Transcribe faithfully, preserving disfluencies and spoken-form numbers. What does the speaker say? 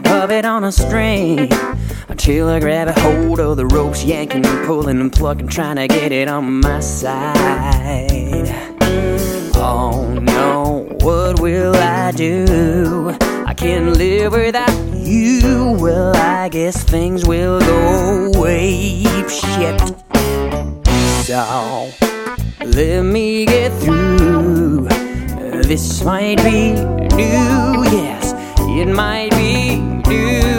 of it on a string, until I grab a hold of the ropes, yanking and pulling and plucking, trying to get it on my side. Oh no, what will I do? I can't live without you. Well, I guess things will go ape shit. So let me get through. This might be new, yes, it might be new.